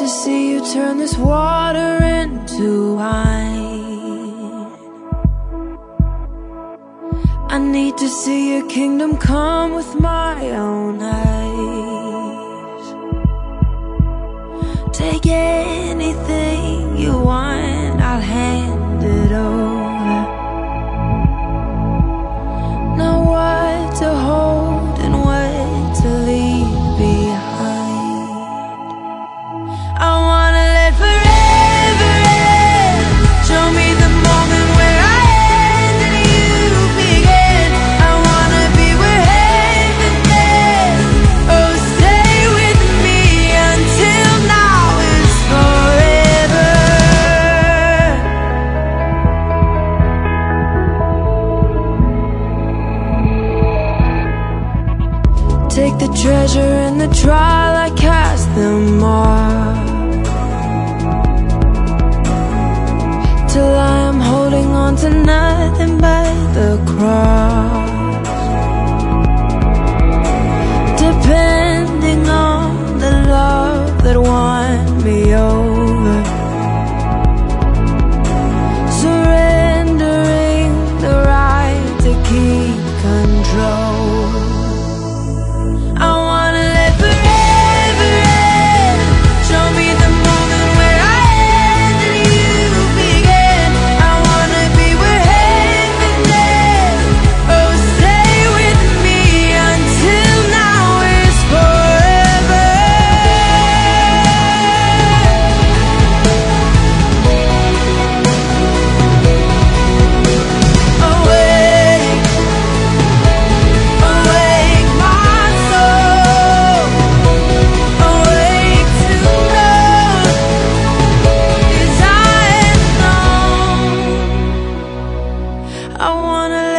to see you turn this water into wine. I need to see your kingdom come with my own eyes. Take anything you want, I'll hand it over. Know what to hold and what to leave behind. I wanna live forever and show me the moment where I end and you begin. I wanna be where heaven is. Oh, stay with me until now is forever. Take the treasure and the trial, I cast them off, till I am holding on to nothing but the cross. Depending on the love that won me over, surrendering the right to keep control. I wanna live forever and show me the moment where I end and you begin. I wanna be where heaven is. Oh, stay with me until now is forever. Awake, awake my soul, awake to know, 'cause I am known. I wanna